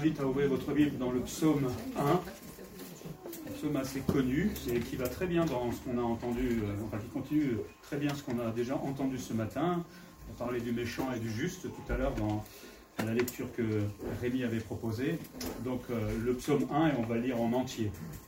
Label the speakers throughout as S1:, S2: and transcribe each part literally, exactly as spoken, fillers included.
S1: invite à ouvrir votre Bible dans le psaume un, un psaume assez connu, et qui va très bien dans ce qu'on a entendu, enfin qui continue très bien ce qu'on a déjà entendu ce matin. On parlait du méchant et du juste tout à l'heure dans la lecture que Rémi avait proposée. Donc euh, le psaume un, et on va le lire en entier.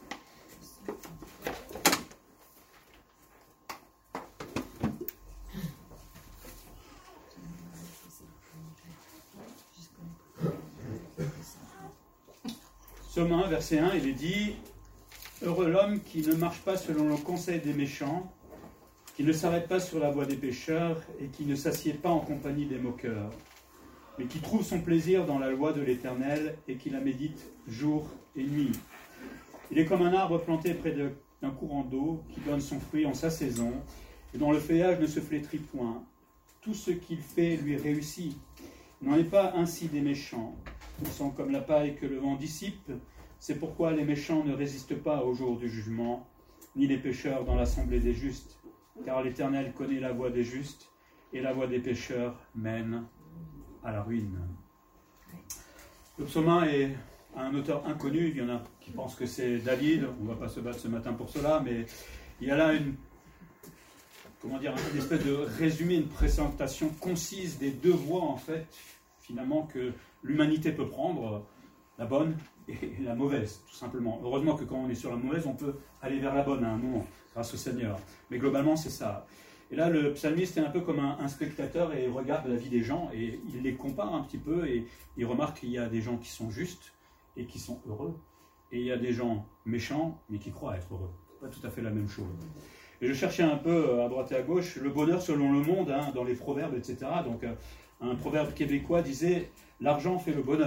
S1: Psaume un, verset un, il est dit « Heureux l'homme qui ne marche pas selon le conseil des méchants, qui ne s'arrête pas sur la voie des pécheurs et qui ne s'assied pas en compagnie des moqueurs, mais qui trouve son plaisir dans la loi de l'Éternel et qui la médite jour et nuit. Il est comme un arbre planté près d'un courant d'eau qui donne son fruit en sa saison et dont le feuillage ne se flétrit point. Tout ce qu'il fait lui réussit. Il n'en est pas ainsi des méchants. Ils sont comme la paille que le vent dissipe. C'est pourquoi les méchants ne résistent pas au jour du jugement, ni les pécheurs dans l'assemblée des justes. Car l'Éternel connaît la voie des justes, et la voie des pécheurs mène à la ruine. » Le psaume un est un auteur inconnu. Il y en a qui pensent que c'est David. On ne va pas se battre ce matin pour cela, mais il y a là une, comment dire, une espèce de résumé, une présentation concise des deux voies, en fait, finalement, que l'humanité peut prendre, la bonne et la mauvaise, tout simplement. Heureusement que quand on est sur la mauvaise, on peut aller vers la bonne à un moment, grâce au Seigneur. Mais globalement, c'est ça. Et là, le psalmiste est un peu comme un, un spectateur et il regarde la vie des gens et il les compare un petit peu et il remarque qu'il y a des gens qui sont justes et qui sont heureux. Et il y a des gens méchants, mais qui croient être heureux. C'est pas tout à fait la même chose. Et je cherchais un peu à droite et à gauche le bonheur selon le monde, hein, dans les proverbes, et cetera. Donc, un proverbe québécois disait « L'argent fait le bonheur ».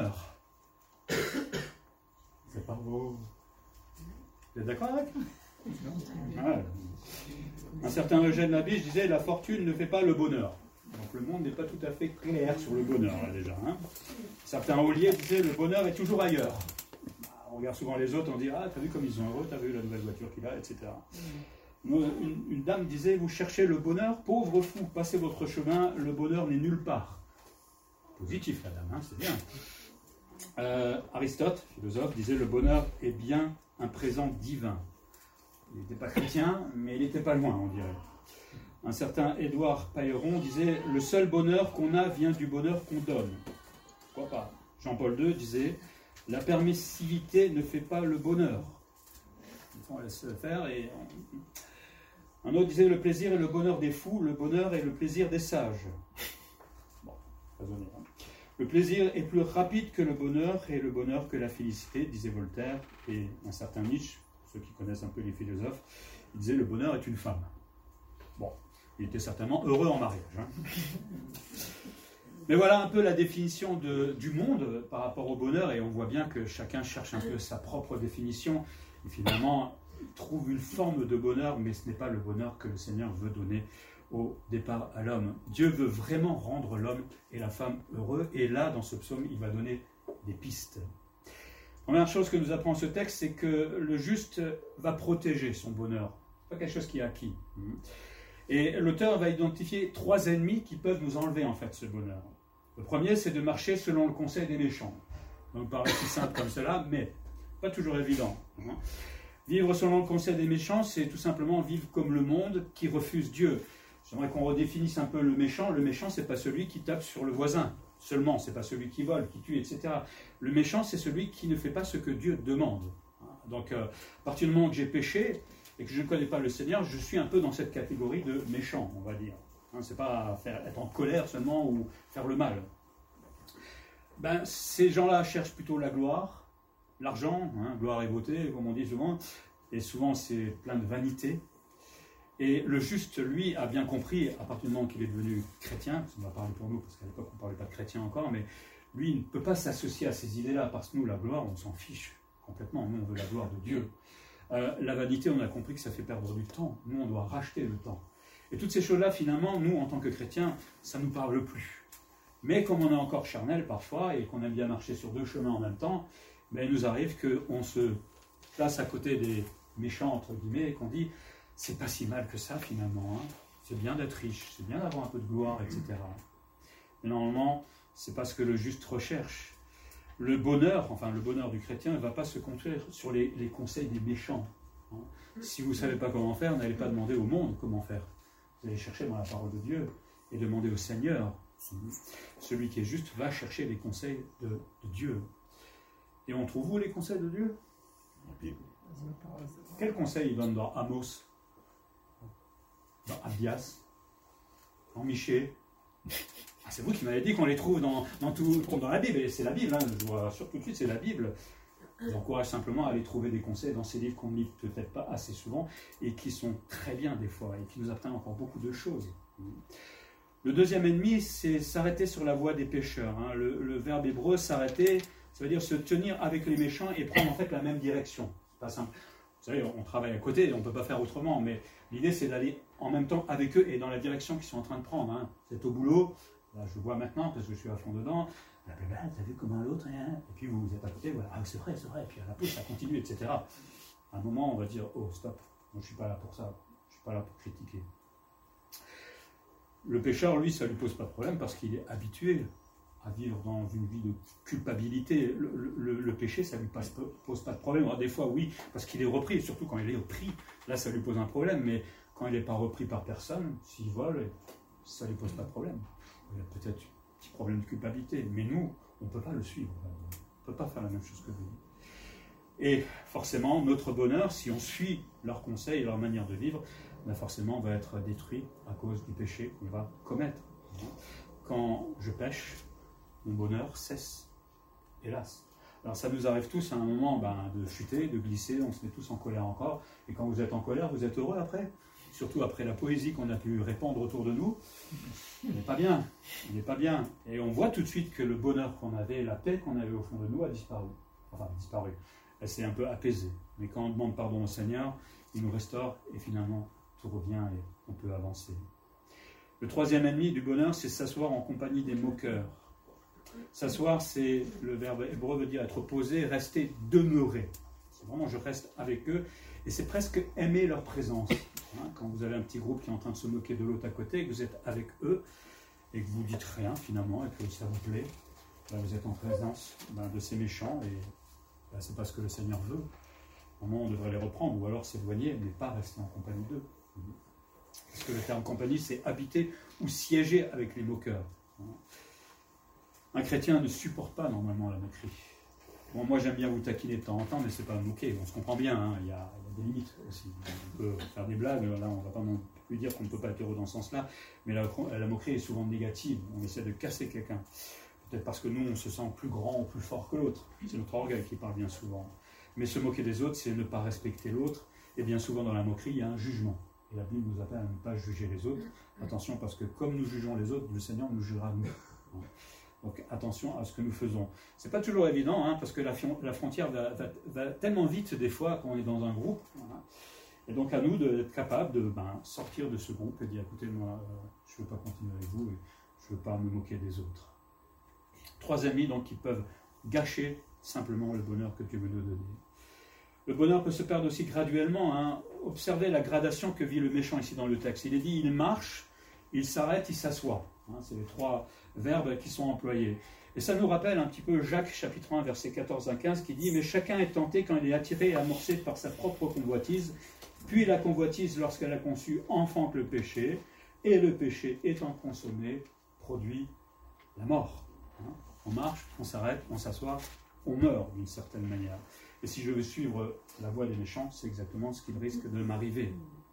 S1: C'est pas beau. Vous êtes d'accord avec moi? Ouais. Un certain Eugène Labiche disait « La fortune ne fait pas le bonheur ». Donc le monde n'est pas tout à fait clair sur le bonheur, là, déjà. Hein. Certains Ollier disaient « Le bonheur est toujours ailleurs ». On regarde souvent les autres, on dit « Ah, t'as vu comme ils sont heureux, t'as vu la nouvelle voiture qu'il a, et cetera » Une, une dame disait « Vous cherchez le bonheur, pauvre fou, passez votre chemin, le bonheur n'est nulle part ». Positif, la dame, hein, c'est bien. Euh, Aristote, philosophe, disait « Le bonheur est bien un présent divin ». Il n'était pas chrétien, mais il n'était pas loin, on dirait. Un certain Édouard Pailleron disait « Le seul bonheur qu'on a vient du bonheur qu'on donne ». Pourquoi pas? Jean-Paul deux disait « La permissivité ne fait pas le bonheur ». On laisse le faire. Et on... Un autre disait « Le plaisir est le bonheur des fous, le bonheur est le plaisir des sages ». Bon, raisonné, hein. Le plaisir est plus rapide que le bonheur et le bonheur que la félicité, disait Voltaire. Et un certain Nietzsche, ceux qui connaissent un peu les philosophes, il disait « Le bonheur est une femme ». Bon, il était certainement heureux en mariage. Hein. Mais voilà un peu la définition de, du monde par rapport au bonheur, et on voit bien que chacun cherche un peu sa propre définition, et finalement trouve une forme de bonheur, mais ce n'est pas le bonheur que le Seigneur veut donner au départ à l'homme. Dieu veut vraiment rendre l'homme et la femme heureux, et là, dans ce psaume, il va donner des pistes. Première chose que nous apprend ce texte, c'est que le juste va protéger son bonheur. Ce n'est pas quelque chose qui est acquis. Et l'auteur va identifier trois ennemis qui peuvent nous enlever, en fait, ce bonheur. Le premier, c'est de marcher selon le conseil des méchants. Donc, paraît si simple comme cela, mais pas toujours évident. Vivre selon le conseil des méchants, c'est tout simplement vivre comme le monde qui refuse Dieu. J'aimerais qu'on redéfinisse un peu le méchant. Le méchant, ce n'est pas celui qui tape sur le voisin seulement, ce n'est pas celui qui vole, qui tue, et cetera. Le méchant, c'est celui qui ne fait pas ce que Dieu demande. Donc, euh, à partir du moment que j'ai péché et que je ne connais pas le Seigneur, je suis un peu dans cette catégorie de méchant, on va dire. Hein, ce n'est pas faire, être en colère seulement ou faire le mal. Ben, ces gens-là cherchent plutôt la gloire, l'argent, hein, gloire et beauté, comme on dit souvent, et souvent c'est plein de vanité. Et le juste, lui, a bien compris, à partir du moment qu'il est devenu chrétien, on va parler pour nous, parce qu'à l'époque, on ne parlait pas de chrétien encore, mais lui, il ne peut pas s'associer à ces idées-là, parce que nous, la gloire, on s'en fiche complètement. Nous, on veut la gloire de Dieu. Euh, la vanité, on a compris que ça fait perdre du temps. Nous, on doit racheter le temps. Et toutes ces choses-là, finalement, nous, en tant que chrétiens, ça ne nous parle plus. Mais comme on est encore charnel parfois, et qu'on aime bien marcher sur deux chemins en même temps, ben, il nous arrive qu'on se place à côté des méchants, entre guillemets, et qu'on dit... C'est pas si mal que ça, finalement. Hein. C'est bien d'être riche, c'est bien d'avoir un peu de gloire, et cetera. Mais normalement, c'est pas ce que le juste recherche. Le bonheur, enfin le bonheur du chrétien, ne va pas se construire sur les, les conseils des méchants. Hein. Si vous ne savez pas comment faire, n'allez pas demander au monde comment faire. Vous allez chercher dans la parole de Dieu et demander au Seigneur. Celui qui est juste va chercher les conseils de, de Dieu. Et on trouve où les conseils de Dieu? Quel conseil il donne dans Amos, dans Abias, dans Michée? Ah, c'est vous qui m'avez dit qu'on les trouve dans, dans, tout, dans la Bible, et c'est la Bible, hein, je vous rassure tout de suite, c'est la Bible. Je vous encourage simplement à aller trouver des conseils dans ces livres qu'on ne lit peut-être pas assez souvent, et qui sont très bien des fois, et qui nous apprennent encore beaucoup de choses. Le deuxième ennemi, c'est s'arrêter sur la voie des pécheurs. Hein. Le, le verbe hébreu, s'arrêter, ça veut dire se tenir avec les méchants et prendre en fait la même direction. C'est pas simple. Vous savez, on travaille à côté, on ne peut pas faire autrement, mais l'idée c'est d'aller en même temps avec eux et dans la direction qu'ils sont en train de prendre. Hein. Vous êtes au boulot, là je vois maintenant parce que je suis à fond dedans, t'as vu comme un autre, hein. Et puis vous, vous êtes à côté, voilà, ah, c'est vrai, c'est vrai, et puis à la pause ça continue, et cetera. À un moment on va dire, oh stop, moi je ne suis pas là pour ça, je ne suis pas là pour critiquer. Le pécheur, lui, ça ne lui pose pas de problème parce qu'il est habitué à vivre dans une vie de culpabilité. Le, le, le péché, ça ne lui pose, pose pas de problème. Alors, des fois, oui, parce qu'il est repris, surtout quand il est repris, là, ça lui pose un problème. Mais quand il n'est pas repris par personne, s'il vole, ça ne lui pose pas de problème. Il y a peut-être un petit problème de culpabilité. Mais nous, on ne peut pas le suivre. On ne peut pas faire la même chose que lui. Et forcément, notre bonheur, si on suit leurs conseils et leur manière de vivre, ben forcément, on va être détruit à cause du péché qu'on va commettre. Quand je pêche, mon bonheur cesse, hélas. Alors ça nous arrive tous à un moment ben, de chuter, de glisser, on se met tous en colère encore. Et quand vous êtes en colère, vous êtes heureux après. Surtout après la poésie qu'on a pu répandre autour de nous. On n'est pas bien, on n'est pas bien. Et on voit tout de suite que le bonheur qu'on avait, la paix qu'on avait au fond de nous a disparu. Enfin, disparu. Elle s'est un peu apaisée. Mais quand on demande pardon au Seigneur, il nous restaure et finalement tout revient et on peut avancer. Le troisième ennemi du bonheur, c'est s'asseoir en compagnie des moqueurs. S'asseoir, c'est, le verbe hébreu veut dire être posé, rester, demeurer. C'est vraiment, je reste avec eux. Et c'est presque aimer leur présence. Hein, quand vous avez un petit groupe qui est en train de se moquer de l'autre à côté, que vous êtes avec eux, et que vous ne dites rien finalement, et que ça vous plaît, ben vous êtes en présence ben, de ces méchants, et ben, c'est pas ce que le Seigneur veut. Normalement, on devrait les reprendre, ou alors s'éloigner, mais pas rester en compagnie d'eux. Parce que le terme compagnie, c'est habiter ou siéger avec les moqueurs. Un chrétien ne supporte pas normalement la moquerie. Bon, moi j'aime bien vous taquiner de temps en temps, mais c'est pas moquer. On se comprend bien, hein. il, y a, il y a des limites aussi. On peut faire des blagues, là on ne va pas non plus dire qu'on ne peut pas être heureux dans ce sens-là, mais la, la moquerie est souvent négative. On essaie de casser quelqu'un. Peut-être parce que nous on se sent plus grand ou plus fort que l'autre. C'est notre orgueil qui parle bien souvent. Mais se moquer des autres, c'est ne pas respecter l'autre. Et bien souvent dans la moquerie, il y a un jugement. Et la Bible nous appelle à ne pas juger les autres. Attention, parce que comme nous jugeons les autres, le Seigneur nous jugera nous. Donc attention à ce que nous faisons. C'est pas toujours évident, hein, parce que la, la frontière va, va, va tellement vite des fois quand on est dans un groupe. Voilà. Et donc à nous d'être capables de ben, sortir de ce groupe et de dire, écoutez, moi, euh, je ne veux pas continuer avec vous et je ne veux pas me moquer des autres. Trois amis donc qui peuvent gâcher simplement le bonheur que Dieu veut nous donner. Le bonheur peut se perdre aussi graduellement. Hein. Observez la gradation que vit le méchant ici dans le texte. Il est dit, il marche, il s'arrête, il s'assoit. Hein, c'est les trois verbes qui sont employés. Et ça nous rappelle un petit peu Jacques chapitre un, versets quatorze à quinze, qui dit « Mais chacun est tenté quand il est attiré et amorcé par sa propre convoitise. Puis la convoitise, lorsqu'elle a conçu, enfante le péché. Et le péché, étant consommé, produit la mort. Hein. On marche, on s'arrête, on s'assoit, on meurt d'une certaine manière. Et si je veux suivre la voie des méchants, c'est exactement ce qui risque de m'arriver.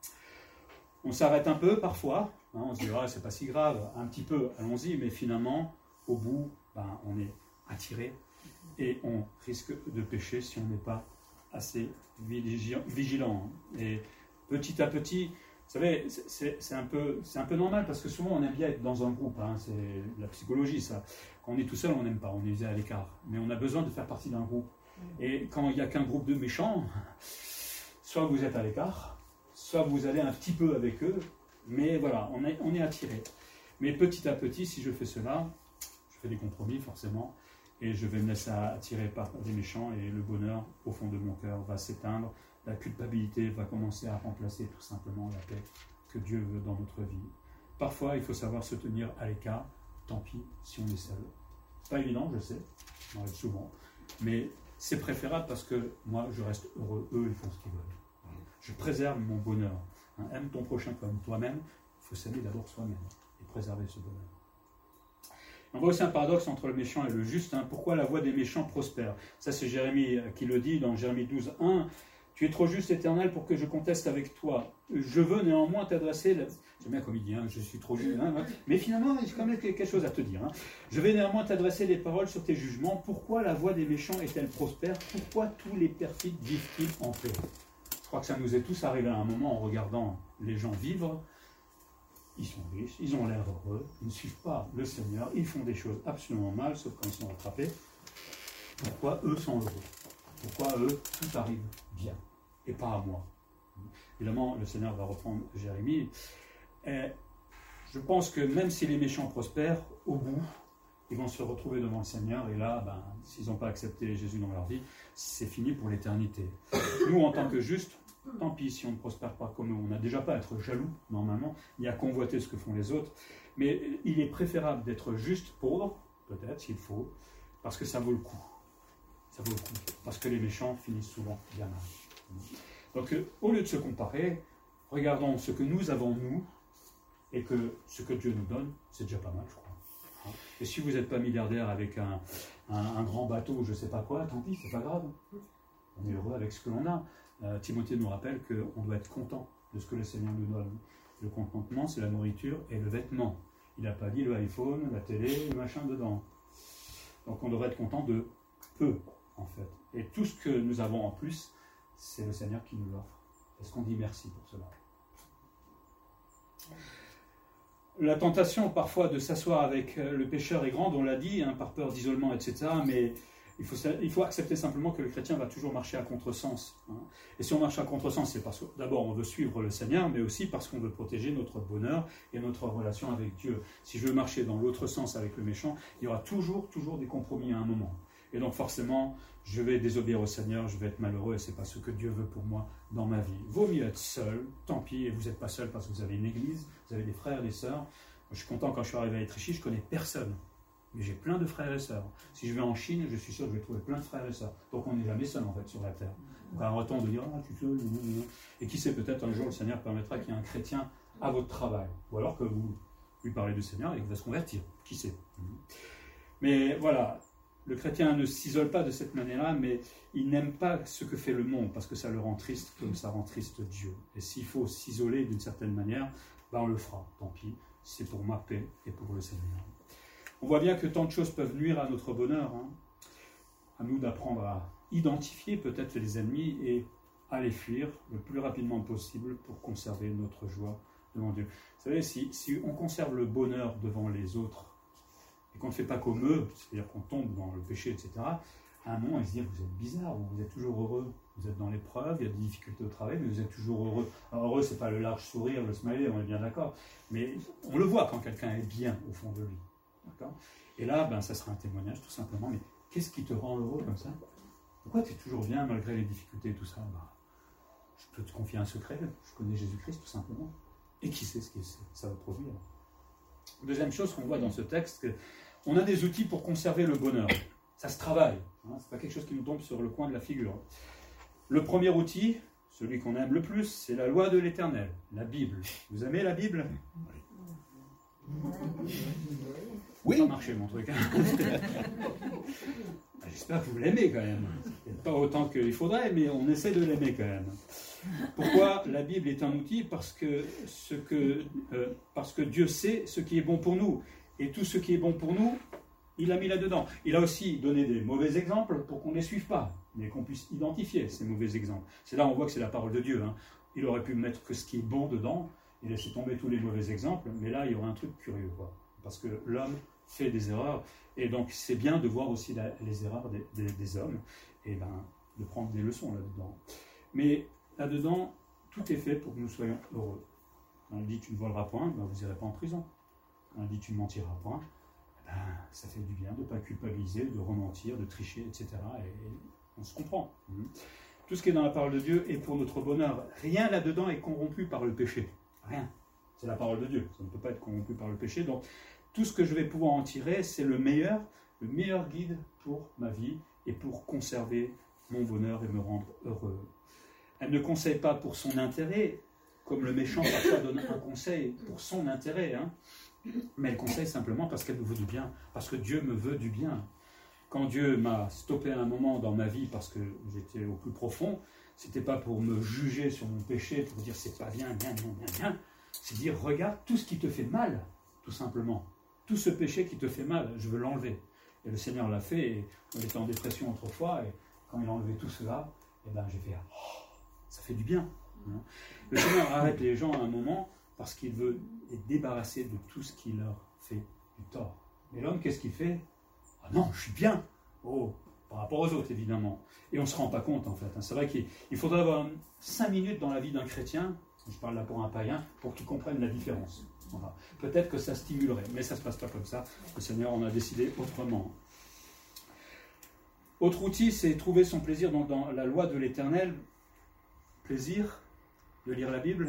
S1: On s'arrête un peu parfois, hein, on se dit ah, c'est pas si grave, un petit peu, allons-y, mais finalement, au bout, ben, on est attiré et on risque de pécher si on n'est pas assez vigilant. Et petit à petit, vous savez, c'est, c'est, un peu, c'est un peu normal parce que souvent on aime bien être dans un groupe, hein, c'est la psychologie ça. Quand on est tout seul, on n'aime pas, on est à l'écart. Mais on a besoin de faire partie d'un groupe. Et quand il n'y a qu'un groupe de méchants, soit vous êtes à l'écart, soit vous allez un petit peu avec eux, mais voilà, on est, on est attiré. Mais petit à petit, si je fais cela, je fais des compromis forcément, et je vais me laisser attirer par des méchants, et le bonheur au fond de mon cœur va s'éteindre, la culpabilité va commencer à remplacer tout simplement la paix que Dieu veut dans notre vie. Parfois, il faut savoir se tenir à l'écart, tant pis si on est seul. Pas évident, je sais, ça m'arrive souvent, mais c'est préférable parce que moi, je reste heureux. Eux, ils font ce qu'ils veulent. Je préserve mon bonheur. Hein, aime ton prochain comme toi-même. Il faut s'aimer d'abord soi-même et préserver ce bonheur. On voit aussi un paradoxe entre le méchant et le juste. Hein. Pourquoi la voie des méchants prospère? Ça, c'est Jérémie qui le dit dans Jérémie douze, un. Tu es trop juste, Éternel, pour que je conteste avec toi. Je veux néanmoins t'adresser... La... J'aime bien comme il dit, hein, je suis trop juste. Hein, hein. Mais finalement, il y a quand même quelque chose à te dire. Hein. Je vais néanmoins t'adresser des paroles sur tes jugements. Pourquoi la voie des méchants est-elle prospère? Pourquoi tous les perfides vivent-ils en paix? Je crois que ça nous est tous arrivé à un moment en regardant les gens vivre. Ils sont riches, ils ont l'air heureux, ils ne suivent pas le Seigneur, ils font des choses absolument mal, sauf quand ils sont rattrapés. Pourquoi eux sont heureux? Pourquoi eux, tout arrive bien? Et pas à moi. Évidemment, le Seigneur va reprendre Jérémie. Et je pense que même si les méchants prospèrent, au bout, ils vont se retrouver devant le Seigneur. Et là, ben, s'ils n'ont pas accepté Jésus dans leur vie, c'est fini pour l'éternité. Nous, en tant que justes, tant pis si on ne prospère pas comme eux. On n'a déjà pas à être jaloux, normalement. Il y a à convoiter ce que font les autres. Mais il est préférable d'être juste, pauvre, peut-être, s'il faut, parce que ça vaut le coup. Ça vaut le coup. Parce que les méchants finissent souvent bien mal. Donc, euh, au lieu de se comparer, regardons ce que nous avons, nous, et que ce que Dieu nous donne, c'est déjà pas mal, je crois. Et si vous n'êtes pas milliardaire avec un, un, un grand bateau, je ne sais pas quoi, tant pis, c'est pas grave. On est heureux avec ce que l'on a. Euh, Timothée nous rappelle qu'on doit être content de ce que le Seigneur nous donne. Le contentement, c'est la nourriture et le vêtement. Il n'a pas dit le iPhone, la télé, le machin dedans. Donc on devrait être content de peu, en fait. Et tout ce que nous avons en plus, c'est le Seigneur qui nous l'offre. Est-ce qu'on dit merci pour cela? La tentation parfois de s'asseoir avec le pécheur est grande, on l'a dit, hein, par peur d'isolement, et cetera. Mais il faut, il faut accepter simplement que le chrétien va toujours marcher à contresens. Hein. Et si on marche à contresens, c'est parce que d'abord on veut suivre le Seigneur, mais aussi parce qu'on veut protéger notre bonheur et notre relation avec Dieu. Si je veux marcher dans l'autre sens avec le méchant, il y aura toujours, toujours des compromis à un moment. Et donc forcément, je vais désobéir au Seigneur, je vais être malheureux et ce n'est pas ce que Dieu veut pour moi dans ma vie. Vaut mieux être seul, tant pis, et vous n'êtes pas seul parce que vous avez une église, vous avez des frères et des sœurs. Moi, je suis content quand je suis arrivé à Étréchy, je ne connais personne. Mais j'ai plein de frères et sœurs. Si je vais en Chine, je suis sûr que je vais trouver plein de frères et sœurs. Donc on n'est jamais seul en fait sur la terre. Donc un retour de dire, ah tu sais, et qui sait, peut-être un jour le Seigneur permettra qu'il y ait un chrétien à votre travail. Ou alors que vous lui parlez du Seigneur et qu'il va se convertir. Qui sait? Mais voilà. Le chrétien ne s'isole pas de cette manière-là, mais il n'aime pas ce que fait le monde, parce que ça le rend triste, comme ça rend triste Dieu. Et s'il faut s'isoler d'une certaine manière, ben on le fera, tant pis, c'est pour ma paix et pour le Seigneur. On voit bien que tant de choses peuvent nuire à notre bonheur, hein. À nous d'apprendre à identifier peut-être les ennemis et à les fuir le plus rapidement possible pour conserver notre joie devant Dieu. Vous savez, si, si on conserve le bonheur devant les autres, et qu'on ne fait pas comme eux, c'est-à-dire qu'on tombe dans le péché, et cetera, à un moment, ils se disent, vous êtes bizarre, vous êtes toujours heureux, vous êtes dans l'épreuve, il y a des difficultés au travail, mais vous êtes toujours heureux. Alors heureux, ce n'est pas le large sourire, le smiley, on est bien d'accord, mais on le voit quand quelqu'un est bien au fond de lui. D'accord ? Et là, ben, ça sera un témoignage tout simplement, mais qu'est-ce qui te rend heureux comme ça? Pourquoi tu es toujours bien malgré les difficultés et tout ça? Ben, je peux te confier un secret, je connais Jésus-Christ tout simplement. Et qui sait ce que ça va produire? Deuxième chose qu'on voit dans ce texte, que on a des outils pour conserver le bonheur. Ça se travaille. Hein, ce n'est pas quelque chose qui nous tombe sur le coin de la figure. Le premier outil, celui qu'on aime le plus, c'est la loi de l'Éternel, la Bible. Vous aimez la Bible? Oui. Ça a marché mon truc. J'espère que vous l'aimez quand même. Pas autant qu'il faudrait, mais on essaie de l'aimer quand même. Pourquoi la Bible est un outil? Parce que, ce que, euh, parce que Dieu sait ce qui est bon pour nous. Et tout ce qui est bon pour nous, il l'a mis là-dedans. Il a aussi donné des mauvais exemples pour qu'on ne les suive pas, mais qu'on puisse identifier ces mauvais exemples. C'est là où on voit que c'est la parole de Dieu. Hein. Il aurait pu mettre que ce qui est bon dedans et laisser tomber tous les mauvais exemples, mais là, il y aura un truc curieux, quoi. Parce que l'homme fait des erreurs, et donc c'est bien de voir aussi la, les erreurs des, des, des hommes, et ben, de prendre des leçons là-dedans. Mais là-dedans, tout est fait pour que nous soyons heureux. Quand on dit tu ne voleras point, ben, vous n'irez pas en prison. Quand on dit tu ne mentiras point, ben, ça fait du bien de ne pas culpabiliser, de rementir, de tricher, et cetera. Et on se comprend. Tout ce qui est dans la parole de Dieu est pour notre bonheur. Rien là-dedans est corrompu par le péché. Rien. C'est la parole de Dieu. Ça ne peut pas être corrompu par le péché. Donc, tout ce que je vais pouvoir en tirer, c'est le meilleur, le meilleur guide pour ma vie et pour conserver mon bonheur et me rendre heureux. Elle ne conseille pas pour son intérêt, comme le méchant parfois donne un conseil pour son intérêt, hein, mais elle conseille simplement parce qu'elle me veut du bien, parce que Dieu me veut du bien. Quand Dieu m'a stoppé à un moment dans ma vie parce que j'étais au plus profond, c'était pas pour me juger sur mon péché, pour dire c'est pas bien, bien, bien, bien, bien, c'est dire regarde tout ce qui te fait mal, tout simplement. Tout ce péché qui te fait mal, je veux l'enlever. Et le Seigneur l'a fait, et on était en dépression autrefois, et quand il a enlevé tout cela, et ben j'ai fait oh, ça fait du bien. Hein. Le Seigneur arrête les gens à un moment parce qu'il veut les débarrasser de tout ce qui leur fait du tort. Et l'homme, qu'est-ce qu'il fait? Ah non, je suis bien. Oh, par rapport aux autres, évidemment. Et on ne se rend pas compte, en fait. C'est vrai qu'il faudrait avoir cinq minutes dans la vie d'un chrétien, je parle là pour un païen, pour qu'il comprenne la différence. Voilà. Peut-être que ça stimulerait, mais ça ne se passe pas comme ça. Le Seigneur en a décidé autrement. Autre outil, c'est trouver son plaisir dans, dans la loi de l'Éternel. Plaisir de lire la Bible.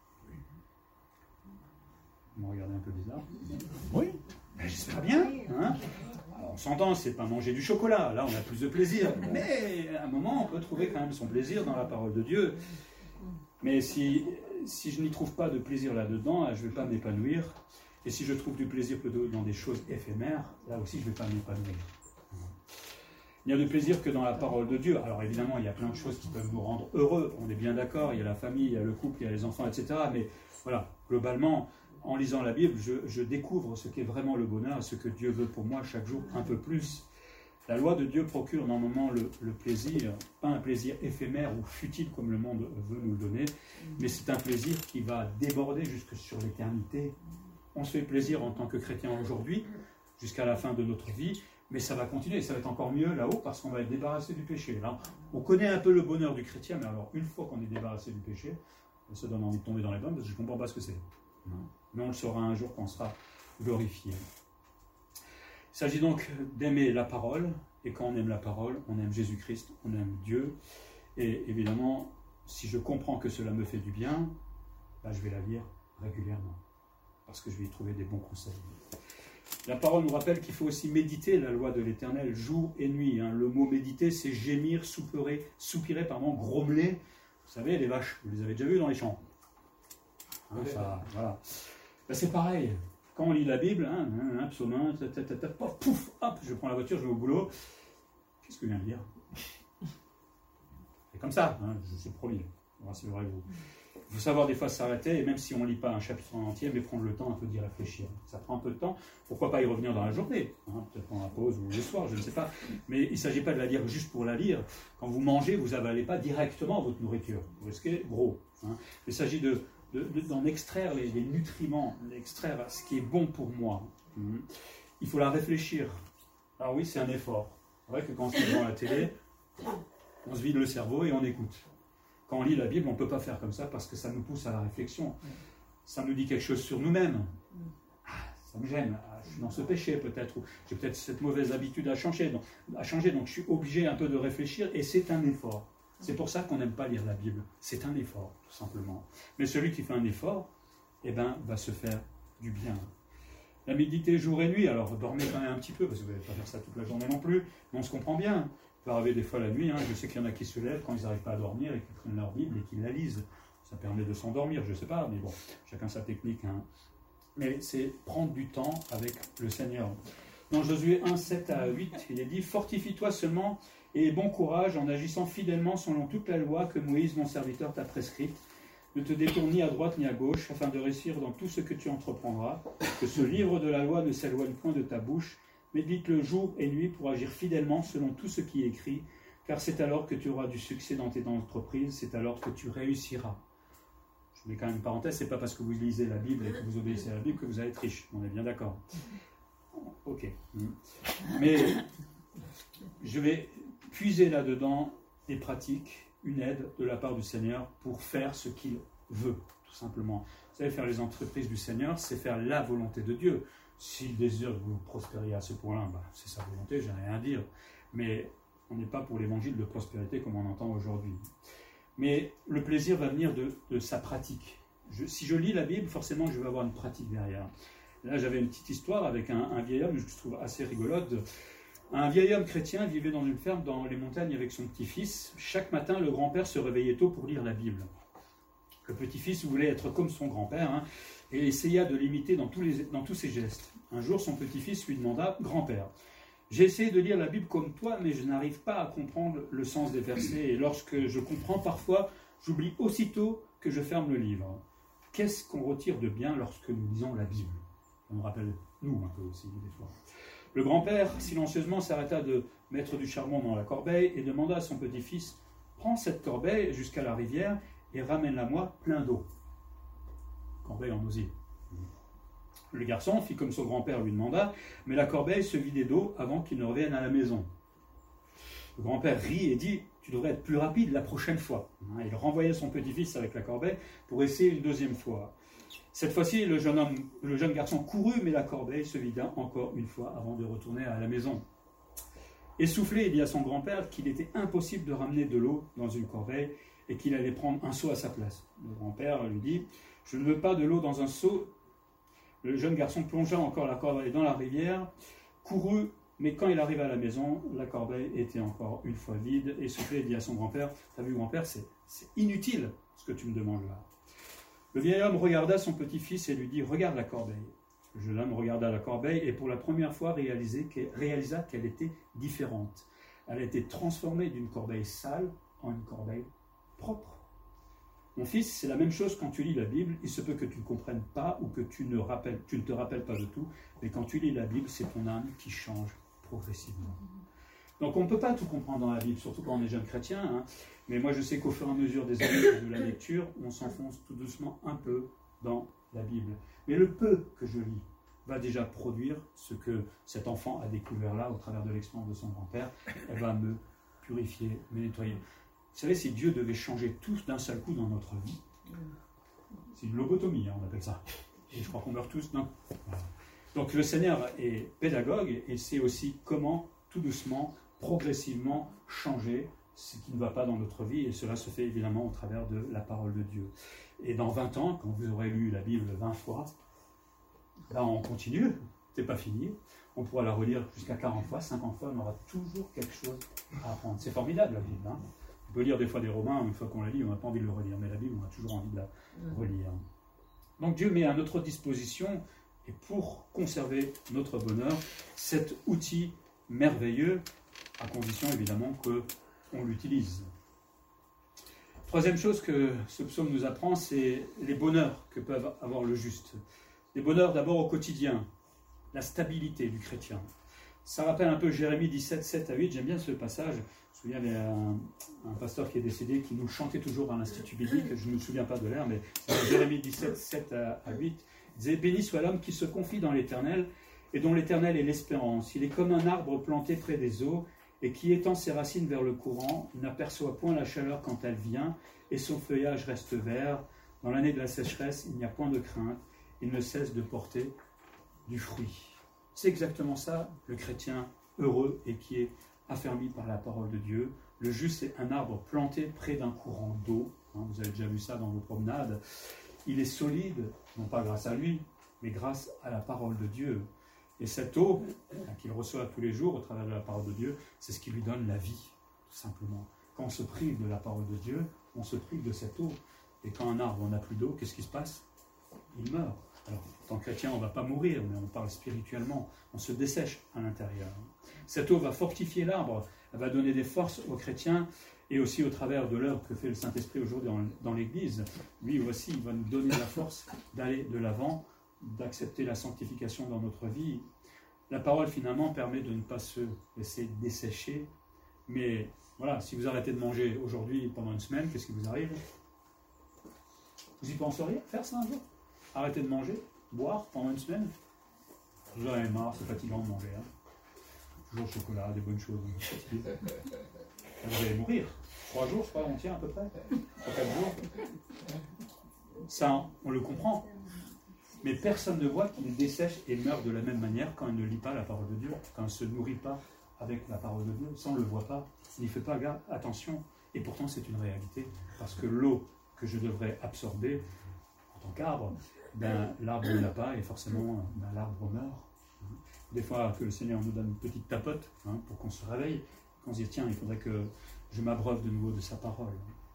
S1: Vous me regardez un peu bizarre. Oui, ben, j'espère bien. Hein. Alors, on s'entend, c'est pas manger du chocolat. Là, on a plus de plaisir. Mais à un moment, on peut trouver quand même son plaisir dans la parole de Dieu. Mais si, si je n'y trouve pas de plaisir là-dedans, je ne vais pas m'épanouir. Et si je trouve du plaisir plutôt dans des choses éphémères, là aussi, je ne vais pas m'épanouir. Il n'y a de plaisir que dans la parole de Dieu. Alors évidemment, il y a plein de choses qui peuvent nous rendre heureux. On est bien d'accord. Il y a la famille, il y a le couple, il y a les enfants, et cetera. Mais voilà, globalement, en lisant la Bible, je, je découvre ce qu'est vraiment le bonheur, ce que Dieu veut pour moi chaque jour un peu plus. La loi de Dieu procure normalement le, le plaisir, pas un plaisir éphémère ou futile comme le monde veut nous le donner, mais c'est un plaisir qui va déborder jusque sur l'éternité. On se fait plaisir en tant que chrétien aujourd'hui, jusqu'à la fin de notre vie, mais ça va continuer, ça va être encore mieux là-haut parce qu'on va être débarrassé du péché. Là, on connaît un peu le bonheur du chrétien, mais alors une fois qu'on est débarrassé du péché, ça donne envie de tomber dans les pommes parce que je ne comprends pas ce que c'est. Mais on le saura un jour quand on sera glorifié. Il s'agit donc d'aimer la parole, et quand on aime la parole, on aime Jésus-Christ, on aime Dieu, et évidemment, si je comprends que cela me fait du bien, bah, je vais la lire régulièrement, parce que je vais y trouver des bons conseils. La parole nous rappelle qu'il faut aussi méditer la loi de l'Éternel jour et nuit. Hein. Le mot méditer, c'est gémir, soupirer, soupirer, pardon, grommeler. Vous savez, les vaches, vous les avez déjà vues dans les champs. Hein, ça, voilà. Ben, c'est pareil. Quand on lit la Bible, hein, hein, psaume un, pouf, hop, je prends la voiture, je vais au boulot. Qu'est-ce que je viens de dire? C'est comme ça, hein, je suis le premier. Rassurez-vous. Il faut savoir des fois s'arrêter, et même si on ne lit pas un chapitre en entier, mais prendre le temps un peu d'y réfléchir. Ça prend un peu de temps. Pourquoi pas y revenir dans la journée, hein, peut-être pendant la pause ou le soir, je ne sais pas. Mais il ne s'agit pas de la lire juste pour la lire. Quand vous mangez, vous n'avalez pas directement votre nourriture. Vous risquez gros. Hein. Il s'agit de d'en extraire les, les nutriments, d'extraire ce qui est bon pour moi. Mmh. Il faut la réfléchir. Alors oui, c'est un effort. C'est vrai que quand on se met devant la télé, on se vide le cerveau et on écoute. Quand on lit la Bible, on ne peut pas faire comme ça parce que ça nous pousse à la réflexion. Ça nous dit quelque chose sur nous-mêmes. Ah, ça me gêne. Ah, je suis dans ce péché peut-être. Ou j'ai peut-être cette mauvaise habitude à changer, donc, à changer. Donc je suis obligé un peu de réfléchir et c'est un effort. C'est pour ça qu'on n'aime pas lire la Bible. C'est un effort, tout simplement. Mais celui qui fait un effort, eh ben, va se faire du bien. La méditer jour et nuit, alors dormez quand même un petit peu, parce que vous n'allez pas faire ça toute la journée non plus, mais on se comprend bien. Ça peut arriver des fois la nuit, hein. Je sais qu'il y en a qui se lèvent quand ils n'arrivent pas à dormir et qui prennent leur Bible et qui la lisent. Ça permet de s'endormir, je ne sais pas, mais bon, chacun sa technique. Hein. Mais c'est prendre du temps avec le Seigneur. Dans Josué un, sept à huit, il est dit « Fortifie-toi seulement et bon courage en agissant fidèlement selon toute la loi que Moïse, mon serviteur, t'a prescrite. Ne te détourne ni à droite ni à gauche, afin de réussir dans tout ce que tu entreprendras. Que ce livre de la loi ne s'éloigne point de ta bouche. Médite-le jour et nuit pour agir fidèlement selon tout ce qui est écrit, car c'est alors que tu auras du succès dans tes entreprises, c'est alors que tu réussiras. » Je mets quand même une parenthèse, c'est pas parce que vous lisez la Bible et que vous obéissez à la Bible que vous allez être riche. On est bien d'accord. Ok. Mais je vais puiser là-dedans des pratiques, une aide de la part du Seigneur pour faire ce qu'il veut, tout simplement. Vous savez, faire les entreprises du Seigneur, c'est faire la volonté de Dieu. S'il désire que vous prospériez à ce point-là, bah, c'est sa volonté, je n'ai rien à dire. Mais on n'est pas pour l'évangile de prospérité comme on entend aujourd'hui. Mais le plaisir va venir de, de sa pratique. Je, si je lis la Bible, forcément, je vais avoir une pratique derrière. Là, j'avais une petite histoire avec un, un vieil homme que je trouve assez rigolote. Un vieil homme chrétien vivait dans une ferme dans les montagnes avec son petit-fils. Chaque matin, le grand-père se réveillait tôt pour lire la Bible. Le petit-fils voulait être comme son grand-père hein, et essaya de l'imiter dans tous, les, dans tous ses gestes. Un jour, son petit-fils lui demanda « Grand-père, j'ai essayé de lire la Bible comme toi, mais je n'arrive pas à comprendre le sens des versets. Et lorsque je comprends parfois, j'oublie aussitôt que je ferme le livre. Qu'est-ce qu'on retire de bien lorsque nous lisons la Bible ?» On nous rappelle, nous, un peu aussi, des fois. Le grand-père, silencieusement, s'arrêta de mettre du charbon dans la corbeille et demanda à son petit-fils « Prends cette corbeille jusqu'à la rivière et ramène-la-moi plein d'eau. » Corbeille en osier. Le garçon fit comme son grand-père lui demanda, mais la corbeille se vidait d'eau avant qu'il ne revienne à la maison. Le grand-père rit et dit « Tu devrais être plus rapide la prochaine fois. » Il renvoya son petit-fils avec la corbeille pour essayer une deuxième fois. Cette fois-ci, le jeune homme, le jeune garçon courut, mais la corbeille se vida encore une fois avant de retourner à la maison. Essoufflé, il dit à son grand-père qu'il était impossible de ramener de l'eau dans une corbeille et qu'il allait prendre un seau à sa place. Le grand-père lui dit « Je ne veux pas de l'eau dans un seau. » Le jeune garçon plongea encore la corbeille dans la rivière, courut, mais quand il arriva à la maison, la corbeille était encore une fois vide. Essoufflé, il dit à son grand-père « T'as vu, grand-père, c'est inutile ce que tu me demandes là. » Le vieil homme regarda son petit-fils et lui dit « Regarde la corbeille. » Le jeune homme regarda la corbeille et pour la première fois réalisa qu'elle était différente. Elle a été transformée d'une corbeille sale en une corbeille propre. Mon fils, c'est la même chose quand tu lis la Bible. Il se peut que tu ne comprennes pas ou que tu ne, rappelles, tu ne te rappelles pas de tout, mais quand tu lis la Bible, c'est ton âme qui change progressivement. Donc on ne peut pas tout comprendre dans la Bible, surtout quand on est jeune chrétien, hein. Mais moi je sais qu'au fur et à mesure des années de la lecture, on s'enfonce tout doucement un peu dans la Bible. Mais le peu que je lis va déjà produire ce que cet enfant a découvert là, au travers de l'expérience de son grand-père. Elle va me purifier, me nettoyer. Vous savez, si Dieu devait changer tout d'un seul coup dans notre vie, c'est une lobotomie, hein, on appelle ça. Et je crois qu'on meurt tous d'un coup. Voilà. Donc le Seigneur est pédagogue et sait aussi comment, tout doucement, progressivement, changer ce qui ne va pas dans notre vie. Et cela se fait évidemment au travers de la parole de Dieu. Et dans vingt ans, quand vous aurez lu la Bible vingt fois, là on continue, c'est pas fini. On pourra la relire jusqu'à quarante fois, cinquante fois, on aura toujours quelque chose à apprendre. C'est formidable la Bible, hein. On peut lire des fois des Romains, une fois qu'on la lit, on n'a pas envie de le relire, mais la Bible, on a toujours envie de la relire. Donc Dieu met à notre disposition, et pour conserver notre bonheur, cet outil merveilleux, à condition évidemment qu'on l'utilise. Troisième chose que ce psaume nous apprend, c'est les bonheurs que peut avoir le juste. Les bonheurs d'abord au quotidien, la stabilité du chrétien. Ça rappelle un peu Jérémie dix-sept, sept à huit, j'aime bien ce passage. Je me souviens, il y a un, un pasteur qui est décédé, qui nous chantait toujours à l'Institut biblique, je ne me souviens pas de l'air, mais c'est Jérémie dix-sept, sept à huit. Il disait « Béni soit l'homme qui se confie dans l'Éternel, et dont l'Éternel est l'espérance. Il est comme un arbre planté près des eaux, et qui étend ses racines vers le courant, n'aperçoit point la chaleur quand elle vient, et son feuillage reste vert. Dans l'année de la sécheresse, il n'y a point de crainte, il ne cesse de porter du fruit. » C'est exactement ça, le chrétien heureux et qui est affermi par la parole de Dieu. Le juste, c'est un arbre planté près d'un courant d'eau. Hein, vous avez déjà vu ça dans vos promenades. Il est solide, non pas grâce à lui, mais grâce à la parole de Dieu. Et cette eau qu'il reçoit tous les jours au travers de la parole de Dieu, c'est ce qui lui donne la vie, tout simplement. Quand on se prive de la parole de Dieu, on se prive de cette eau. Et quand un arbre n'a plus d'eau, qu'est-ce qui se passe? Il meurt. Alors, en tant que chrétien, on ne va pas mourir, mais on parle spirituellement. On se dessèche à l'intérieur. Cette eau va fortifier l'arbre, elle va donner des forces aux chrétiens, et aussi au travers de l'œuvre que fait le Saint-Esprit aujourd'hui dans, dans l'Église. Lui aussi, il va nous donner la force d'aller de l'avant, d'accepter la sanctification dans notre vie. La parole, finalement, permet de ne pas se laisser dessécher. Mais voilà, si vous arrêtez de manger aujourd'hui pendant une semaine, qu'est-ce qui vous arrive? Vous y penseriez faire ça un jour? Arrêtez de manger, boire pendant une semaine? Vous en avez marre, c'est fatigant de manger. Hein. Toujours chocolat, des bonnes choses. Vous allez mourir. Trois jours, je crois, on tient à peu près. Trois, quatre jours. Ça, on le comprend. Mais personne ne voit qu'il dessèche et meurt de la même manière quand il ne lit pas la parole de Dieu, quand il ne se nourrit pas avec la parole de Dieu. Ça, on ne le voit pas. Il n'y fait pas attention. Et pourtant, c'est une réalité. Parce que l'eau que je devrais absorber en tant qu'arbre, ben, l'arbre ne l'a pas et forcément ben, l'arbre meurt. des fois que le Seigneur nous donne une petite tapote hein, pour qu'on se réveille, qu'on se dise tiens, il faudrait que je m'abreuve de nouveau de sa parole.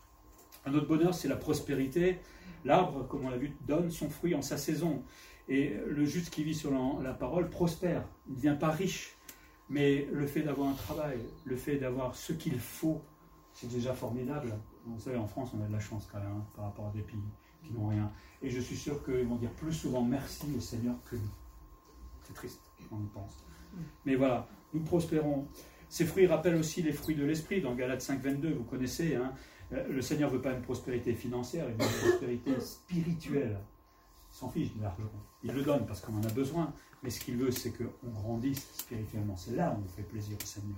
S1: Un autre bonheur, c'est la prospérité. L'arbre, comme on l'a vu, donne son fruit en sa saison. Et le juste qui vit sur la, la parole prospère. Il ne devient pas riche. Mais le fait d'avoir un travail, le fait d'avoir ce qu'il faut, c'est déjà formidable. Vous savez, en France, on a de la chance quand même, hein, par rapport à des pays qui n'ont rien. Et je suis sûr qu'ils vont dire plus souvent merci au Seigneur que nous. C'est triste, on y pense. Mais voilà, nous prospérons. Ces fruits rappellent aussi les fruits de l'esprit. Dans Galates cinq, vingt-deux, vous connaissez, hein, le Seigneur ne veut pas une prospérité financière, il veut une prospérité spirituelle. Il s'en fiche de l'argent. Il le donne parce qu'on en a besoin. Mais ce qu'il veut, c'est qu'on grandisse spirituellement. C'est là où on fait plaisir au Seigneur.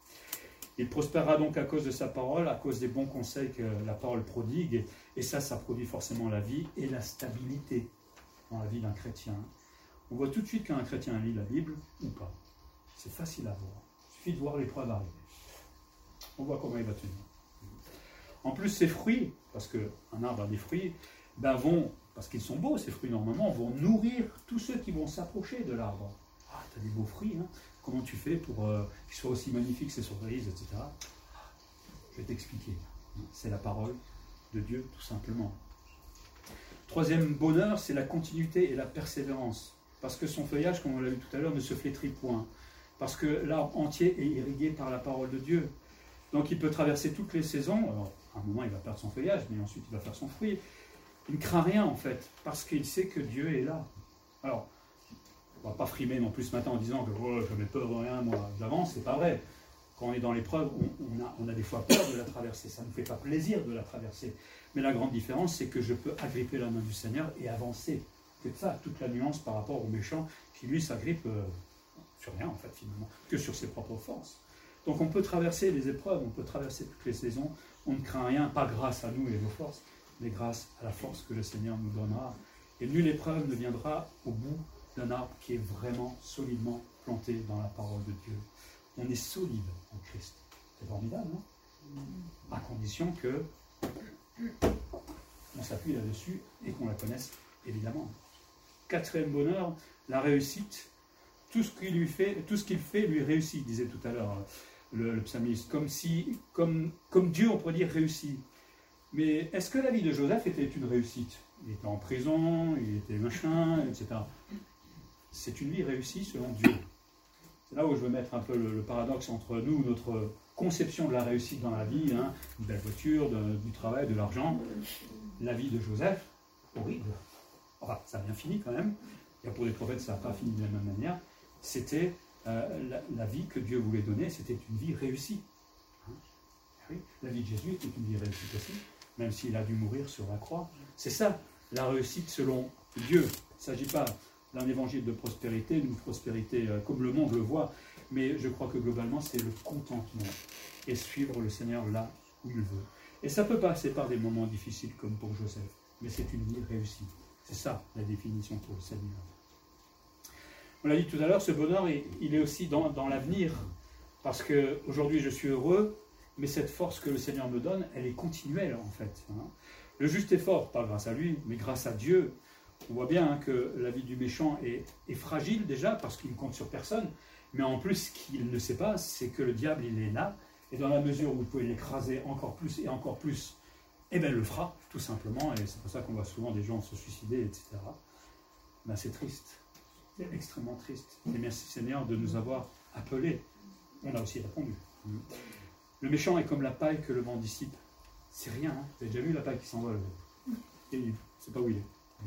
S1: Il prospérera donc à cause de sa parole, à cause des bons conseils que la parole prodigue. Et, et ça, ça produit forcément la vie et la stabilité dans la vie d'un chrétien. On voit tout de suite quand un chrétien lit la Bible ou pas. C'est facile à voir. Il suffit de voir l'épreuve arriver. On voit comment il va tenir. En plus, ces fruits, parce qu'un arbre a des fruits, ben vont, parce qu'ils sont beaux, ces fruits normalement, vont nourrir tous ceux qui vont s'approcher de l'arbre. Ah, tu as des beaux fruits, hein. Comment tu fais pour euh, qu'ils soient aussi magnifiques ces cerises, et cetera. Je vais t'expliquer. C'est la parole de Dieu, tout simplement. Troisième bonheur, c'est la continuité et la persévérance. Parce que son feuillage, comme on l'a vu tout à l'heure, ne se flétrit point. Parce que l'arbre entier est irrigué par la parole de Dieu. Donc il peut traverser toutes les saisons. Alors, à un moment, il va perdre son feuillage, mais ensuite, il va faire son fruit. Il ne craint rien, en fait, parce qu'il sait que Dieu est là. Alors, on ne va pas frimer non plus ce matin en disant que oh, je n'ai peur de rien, moi, j'avance, c'est pas vrai. Quand on est dans l'épreuve, on, on, a, on a des fois peur de la traverser. Ça ne nous fait pas plaisir de la traverser. Mais la grande différence, c'est que je peux agripper la main du Seigneur et avancer. C'est ça, toute la nuance par rapport au méchant qui, lui, s'agrippe euh, sur rien, en fait, finalement, que sur ses propres forces. Donc on peut traverser les épreuves, on peut traverser toutes les saisons, on ne craint rien, pas grâce à nous et nos forces, mais grâce à la force que le Seigneur nous donnera. Et nulle épreuve ne viendra au bout d'un arbre qui est vraiment solidement planté dans la parole de Dieu. On est solide en Christ. C'est formidable, non? À condition que on s'appuie là-dessus et qu'on la connaisse, évidemment. Quatrième bonheur, la réussite. Tout ce qu'il lui fait, tout ce qu'il fait lui réussit, disait tout à l'heure le, le psalmiste. Comme si, comme, comme Dieu, on pourrait dire réussi. Mais est-ce que la vie de Joseph était une réussite? Il était en prison, il était machin, et cetera. C'est une vie réussie selon Dieu. C'est là où je veux mettre un peu le, le paradoxe entre nous, notre conception de la réussite dans la vie, hein, une belle voiture, de, du travail, de l'argent. La vie de Joseph, horrible. Enfin, ça a bien fini quand même. Et pour les prophètes, ça n'a pas fini de la même manière. C'était euh, la, la vie que Dieu voulait donner, c'était une vie réussie. Hein? Oui, la vie de Jésus était une vie réussie aussi, même s'il a dû mourir sur la croix. C'est ça, la réussite selon Dieu. Il ne s'agit pas d'un évangile de prospérité, d'une prospérité euh, comme le monde le voit, mais je crois que globalement, c'est le contentement et suivre le Seigneur là où il veut. Et ça peut passer par des moments difficiles comme pour Joseph, mais c'est une vie réussie. C'est ça la définition pour le Seigneur. On l'a dit tout à l'heure, ce bonheur, il est aussi dans, dans l'avenir. Parce qu'aujourd'hui, je suis heureux, mais cette force que le Seigneur me donne, elle est continuelle, en fait. Hein. Le juste est fort, pas grâce à lui, mais grâce à Dieu. On voit bien hein, que la vie du méchant est, est fragile déjà, parce qu'il ne compte sur personne. Mais en plus, ce qu'il ne sait pas, c'est que le diable, il est là. Et dans la mesure où vous pouvez l'écraser encore plus et encore plus, eh bien, il le fera, tout simplement. Et c'est pour ça qu'on voit souvent des gens se suicider, et cetera. Ben, c'est triste. C'est extrêmement triste. Et merci Seigneur de nous avoir appelés. On a aussi répondu. Le méchant est comme la paille que le vent dissipe. C'est rien. Hein. Vous avez déjà vu la paille qui s'envole? Et il ne sait pas où il est.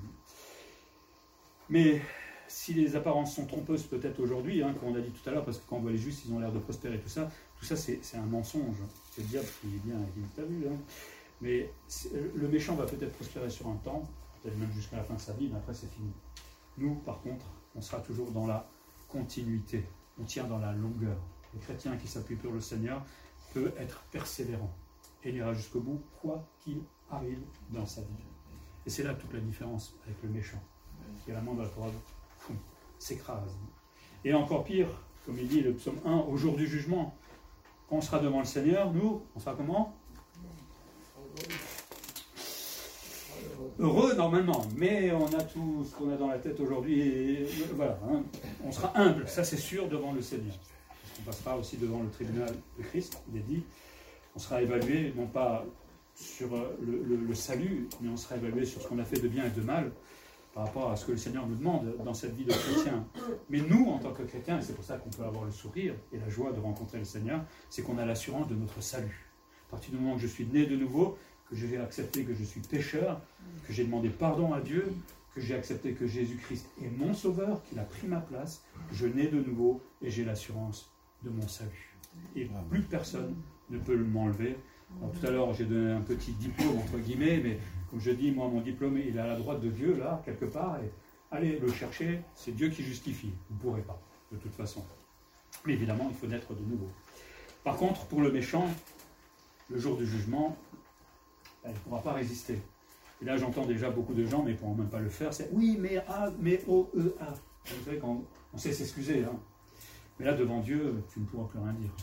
S1: Mais si les apparences sont trompeuses peut-être aujourd'hui, hein, comme on a dit tout à l'heure, parce que quand on voit les justes, ils ont l'air de prospérer, tout ça, tout ça c'est, c'est un mensonge. C'est le diable qui est bien, qui t'a vu. Hein. Mais le méchant va peut-être prospérer sur un temps, peut-être même jusqu'à la fin de sa vie, mais après c'est fini. Nous, par contre, on sera toujours dans la continuité. On tient dans la longueur. Le chrétien qui s'appuie sur le Seigneur peut être persévérant. Et il ira jusqu'au bout, quoi qu'il arrive dans sa vie. Et c'est là toute la différence avec le méchant. Qui, à la main de la preuve, s'écrase. Et encore pire, comme il dit le psaume un, au jour du jugement, quand on sera devant le Seigneur, nous, on sera comment? heureux normalement, mais on a tout ce qu'on a dans la tête aujourd'hui, et voilà, hein, on sera humble, ça c'est sûr, devant le Seigneur. On passera aussi devant le tribunal de Christ, il est dit, on sera évalué, non pas sur le, le, le salut, mais on sera évalué sur ce qu'on a fait de bien et de mal, par rapport à ce que le Seigneur nous demande dans cette vie de chrétien. Mais nous, en tant que chrétiens, et c'est pour ça qu'on peut avoir le sourire et la joie de rencontrer le Seigneur, c'est qu'on a l'assurance de notre salut. À partir du moment où je suis né de nouveau, que j'ai accepté que je suis pécheur, que j'ai demandé pardon à Dieu, que j'ai accepté que Jésus-Christ est mon sauveur, qu'il a pris ma place, je nais de nouveau et j'ai l'assurance de mon salut. Et plus personne ne peut m'enlever. Alors, tout à l'heure, j'ai donné un petit diplôme, entre guillemets, mais comme je dis, moi, mon diplôme, il est à la droite de Dieu, là, quelque part, et allez le chercher, c'est Dieu qui justifie. Vous ne pourrez pas, de toute façon. Mais évidemment, il faut naître de nouveau. Par contre, pour le méchant, le jour du jugement, il ne pourra pas résister. Et là, j'entends déjà beaucoup de gens, mais ils ne pourront même pas le faire, c'est « oui, mais A, mais O, E, A ». Vous savez, quand on sait s'excuser, hein. Mais là, devant Dieu, tu ne pourras plus rien dire.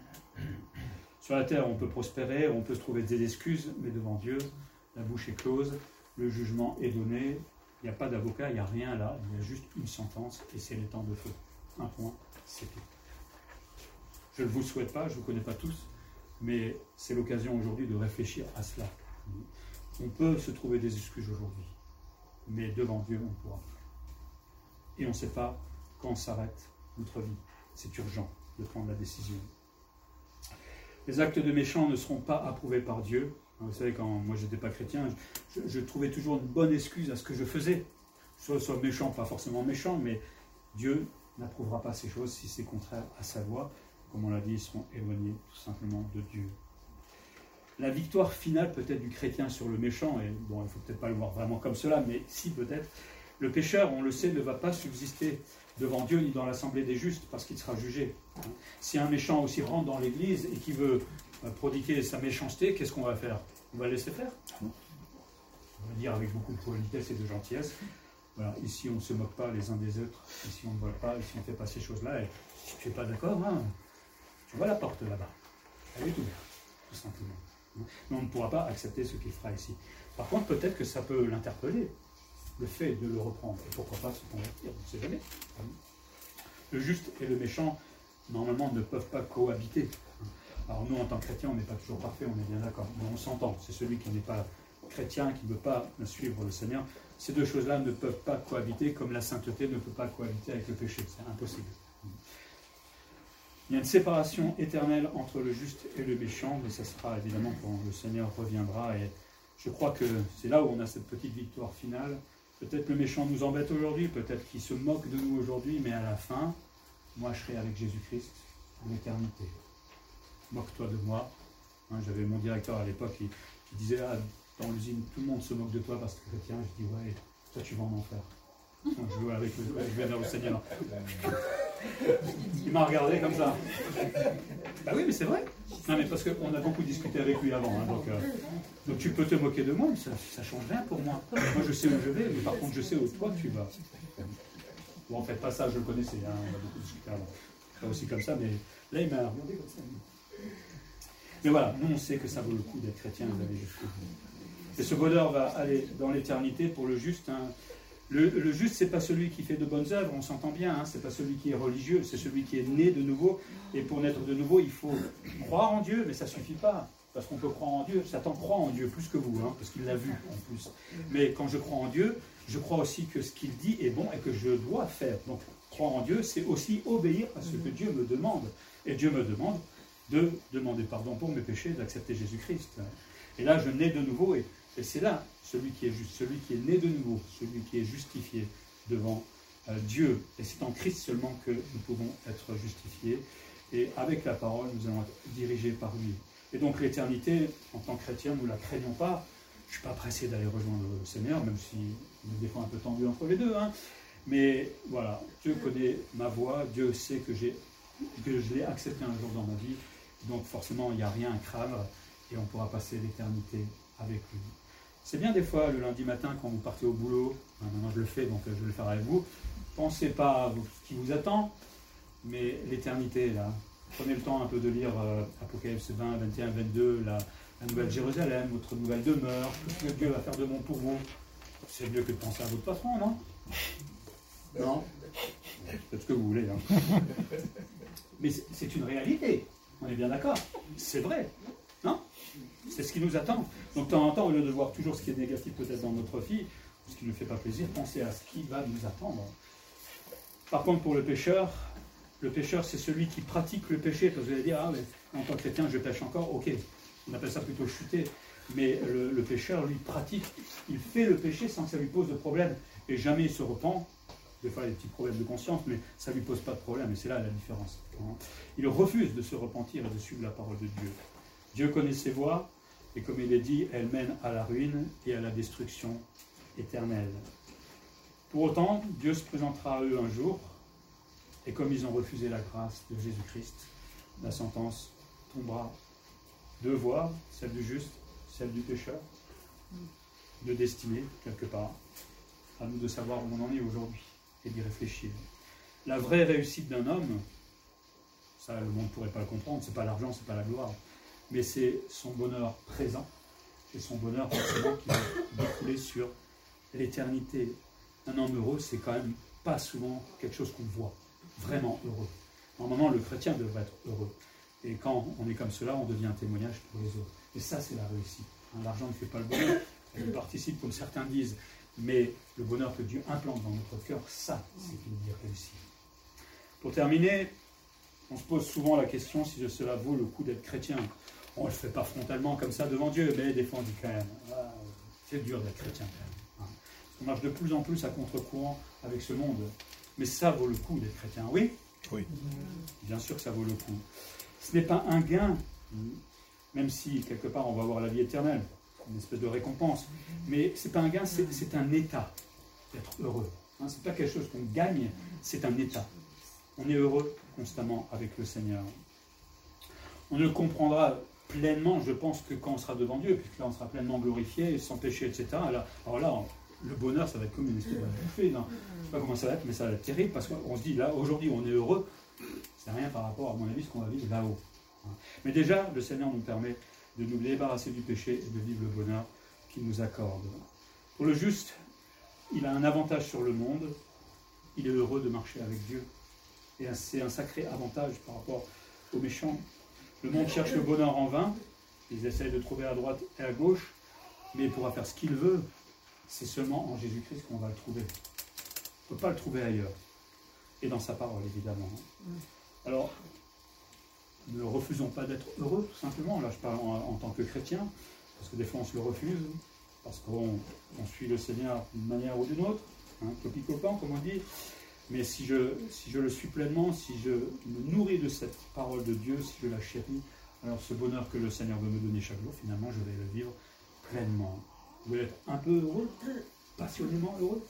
S1: Sur la terre, on peut prospérer, on peut se trouver des excuses, mais devant Dieu, la bouche est close, le jugement est donné, il n'y a pas d'avocat, il n'y a rien là, il y a juste une sentence, et c'est les temps de feu. Un point, c'est tout. Je ne vous souhaite pas, je ne vous connais pas tous, mais c'est l'occasion aujourd'hui de réfléchir à cela. On peut se trouver des excuses aujourd'hui, mais devant Dieu, on ne pourra plus. Et on ne sait pas quand s'arrête notre vie. C'est urgent de prendre la décision. Les actes de méchants ne seront pas approuvés par Dieu. Vous savez, quand moi je n'étais pas chrétien, je, je trouvais toujours une bonne excuse à ce que je faisais. Soit, soit méchant, pas forcément méchant, mais Dieu n'approuvera pas ces choses si c'est contraire à sa loi. Comme on l'a dit, ils seront éloignés tout simplement de Dieu. La victoire finale peut-être du chrétien sur le méchant, et bon, il ne faut peut-être pas le voir vraiment comme cela, mais si peut-être, le pécheur, on le sait, ne va pas subsister devant Dieu ni dans l'assemblée des justes, parce qu'il sera jugé. Si un méchant aussi rentre dans l'église et qui veut prodiguer sa méchanceté, qu'est-ce qu'on va faire? On va le laisser faire. On va dire avec beaucoup de politesse et de gentillesse, voilà, ici on ne se moque pas les uns des autres, ici on ne vole pas, ici on ne fait pas ces choses-là, et si tu n'es pas d'accord, hein, tu vois la porte là-bas, elle est ouverte, tout simplement. Mais on ne pourra pas accepter ce qu'il fera ici. Par contre, peut-être que ça peut l'interpeller, le fait de le reprendre, et pourquoi pas se convertir, on ne sait jamais. Le juste et le méchant, normalement, ne peuvent pas cohabiter. Alors nous, en tant que chrétiens, on n'est pas toujours parfait, on est bien d'accord, mais on s'entend. C'est celui qui n'est pas chrétien, qui ne veut pas suivre le Seigneur. Ces deux choses-là ne peuvent pas cohabiter, comme la sainteté ne peut pas cohabiter avec le péché. C'est impossible. Il y a une séparation éternelle entre le juste et le méchant, mais ça sera évidemment quand le Seigneur reviendra. Et je crois que c'est là où on a cette petite victoire finale. Peut-être le méchant nous embête aujourd'hui, peut-être qu'il se moque de nous aujourd'hui, mais à la fin, moi je serai avec Jésus-Christ pour l'éternité. Moque-toi de moi. Hein, j'avais mon directeur à l'époque qui, qui disait ah, dans l'usine, tout le monde se moque de toi parce que tu es chrétien. Je dis ouais, toi tu vas en enfer. Donc, je vais avec le, je vais vers le Seigneur. Il m'a regardé comme ça. Bah oui, mais c'est vrai. Non, mais parce qu'on a beaucoup discuté avec lui avant. Hein, donc, euh, donc tu peux te moquer de moi, mais ça ne change rien pour moi. Moi, je sais où je vais, mais par contre, je sais où toi tu vas. Bon, en fait, pas ça, je le connaissais. Hein, on a beaucoup discuté avant. Pas aussi comme ça, mais là, il m'a regardé comme ça. Mais voilà, nous, on sait que ça vaut le coup d'être chrétien et d'aller jusqu'au bout. Et ce bonheur va aller dans l'éternité pour le juste. Hein. Le, le juste, ce n'est pas celui qui fait de bonnes œuvres, on s'entend bien, hein, ce n'est pas celui qui est religieux, c'est celui qui est né de nouveau. Et pour naître de nouveau, il faut croire en Dieu, mais ça ne suffit pas. Parce qu'on peut croire en Dieu, Satan croit en Dieu plus que vous, hein, parce qu'il l'a vu en plus. Mais quand je crois en Dieu, je crois aussi que ce qu'il dit est bon et que je dois faire. Donc croire en Dieu, c'est aussi obéir à ce que Dieu me demande. Et Dieu me demande de demander pardon pour mes péchés, d'accepter Jésus-Christ. Et là, je nais de nouveau et... Et c'est là, celui qui est juste, celui qui est né de nouveau, celui qui est justifié devant euh, Dieu. Et c'est en Christ seulement que nous pouvons être justifiés. Et avec la parole, nous allons être dirigés par lui. Et donc l'éternité, en tant que chrétien, nous ne la craignons pas. Je ne suis pas pressé d'aller rejoindre le Seigneur, même si nous des fois un peu tendu entre les deux. Hein. Mais voilà, Dieu connaît ma voie, Dieu sait que, j'ai, que je l'ai accepté un jour dans ma vie. Donc forcément, il n'y a rien à craindre et on pourra passer l'éternité avec lui. C'est bien des fois, le lundi matin, quand vous partez au boulot, maintenant je le fais, donc je vais le faire avec vous, pensez pas à ce qui vous attend, mais l'éternité, là. Prenez le temps un peu de lire euh, Apocalypse vingt, vingt et un, vingt-deux, la, la nouvelle Jérusalem, votre nouvelle demeure, tout ce que Dieu va faire de bon pour vous. C'est mieux que de penser à votre patron, non? Non? Faites ce que vous voulez. Hein. Mais c'est une réalité. On est bien d'accord. C'est vrai. Non? C'est ce qui nous attend. Donc, de temps en temps, au lieu de voir toujours ce qui est négatif peut-être dans notre vie, ce qui ne nous fait pas plaisir, pensez à ce qui va nous attendre. Par contre, pour le pécheur, le pécheur, c'est celui qui pratique le péché. Parce que vous allez dire, ah, mais en tant que chrétien, je pêche encore. Ok, on appelle ça plutôt chuter. Mais le, le pécheur, lui, pratique. Il fait le péché sans que ça lui pose de problème. Et jamais il se repent. Des fois, il y a des petits problèmes de conscience, mais ça ne lui pose pas de problème. Et c'est là la différence. Il refuse de se repentir et de suivre la parole de Dieu. Dieu connaît ses voies. Et comme il est dit, elles mènent à la ruine et à la destruction éternelle. Pour autant, Dieu se présentera à eux un jour. Et comme ils ont refusé la grâce de Jésus-Christ, la sentence tombera. Deux voies, celle du juste, celle du pécheur, de destinée, quelque part. À nous de savoir où on en est aujourd'hui et d'y réfléchir. La vraie réussite d'un homme, ça le monde ne pourrait pas le comprendre, c'est pas l'argent, c'est pas la gloire, mais c'est son bonheur présent et son bonheur forcément qui va découler sur l'éternité. Un homme heureux, c'est quand même pas souvent quelque chose qu'on voit, vraiment heureux. Normalement, le chrétien devrait être heureux. Et quand on est comme cela, on devient un témoignage pour les autres. Et ça, c'est la réussite. L'argent ne fait pas le bonheur, il participe comme certains disent. Mais le bonheur que Dieu implante dans notre cœur, ça, c'est une vie réussie. Pour terminer, on se pose souvent la question si cela vaut le coup d'être chrétien. On ne le fait pas frontalement comme ça devant Dieu, mais des fois on dit quand même, ah, c'est dur d'être chrétien quand même. Hein. On marche de plus en plus à contre-courant avec ce monde. Mais ça vaut le coup d'être chrétien, oui?
S2: Oui.
S1: Bien sûr que ça vaut le coup. Ce n'est pas un gain, même si quelque part on va avoir la vie éternelle. Une espèce de récompense. Mais ce n'est pas un gain, c'est un état d'être heureux. Hein, ce n'est pas quelque chose qu'on gagne, c'est un état. On est heureux constamment avec le Seigneur. On ne le comprendra pleinement, je pense, que quand on sera devant Dieu, puisque là on sera pleinement glorifié, sans péché, et cetera. Alors, alors là, on, le bonheur, ça va être comme une espèce de bouffée. Non, je ne sais pas comment ça va être, mais ça va être terrible, parce qu'on se dit, là, aujourd'hui, on est heureux. C'est rien par rapport, à mon avis, ce qu'on va vivre là-haut. Hein. Mais déjà, le Seigneur nous permet de nous débarrasser du péché et de vivre le bonheur qu'il nous accorde. Pour le juste, il a un avantage sur le monde, il est heureux de marcher avec Dieu. Et c'est un sacré avantage par rapport aux méchants. Le monde cherche le bonheur en vain, ils essayent de trouver à droite et à gauche, mais il pourra faire ce qu'il veut, c'est seulement en Jésus-Christ qu'on va le trouver. On ne peut pas le trouver ailleurs. Et dans sa parole, évidemment. Alors, ne refusons pas d'être heureux, tout simplement. Là, je parle en, en tant que chrétien, parce que des fois, on se le refuse, parce qu'on on suit le Seigneur d'une manière ou d'une autre, hein, copie-copain, comme on dit. Mais si je, si je le suis pleinement, si je me nourris de cette parole de Dieu, si je la chéris, alors ce bonheur que le Seigneur veut me donner chaque jour, finalement, je vais le vivre pleinement. Vous voulez être un peu heureux, passionnément heureux?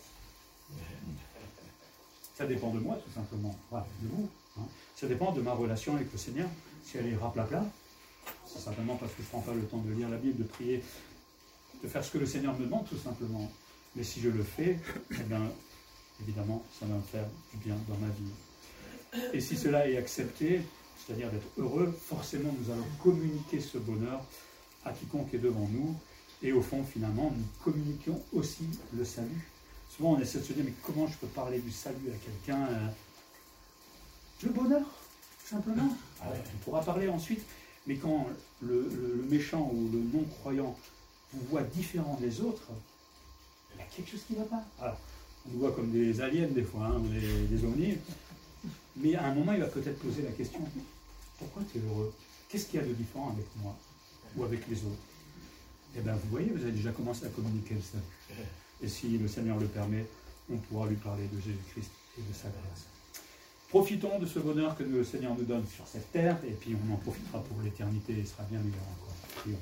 S1: Ça dépend de moi, tout simplement. Voilà, de vous. Hein. Ça dépend de ma relation avec le Seigneur. Si elle est raplapla, c'est simplement parce que je ne prends pas le temps de lire la Bible, de prier, de faire ce que le Seigneur me demande, tout simplement. Mais si je le fais, eh bien, évidemment, ça va me faire du bien dans ma vie. Et si cela est accepté, c'est-à-dire d'être heureux, forcément, nous allons communiquer ce bonheur à quiconque est devant nous. Et au fond, finalement, nous communiquons aussi le salut. Souvent, on essaie de se dire, mais comment je peux parler du salut à quelqu'un? Le bonheur, simplement. Alors, on pourra parler ensuite, mais quand le, le, le méchant ou le non-croyant vous voit différent des autres, il y a quelque chose qui ne va pas. Alors, on nous voit comme des aliens des fois, hein, ou des, des ovnis, mais à un moment, il va peut-être poser la question, pourquoi tu es heureux? Qu'est-ce qu'il y a de différent avec moi ou avec les autres? Eh bien, vous voyez, vous avez déjà commencé à communiquer le salut. Et si le Seigneur le permet, on pourra lui parler de Jésus-Christ et de sa grâce. Profitons de ce bonheur que le Seigneur nous donne sur cette terre, et puis on en profitera pour l'éternité, et il sera bien meilleur encore. Prions.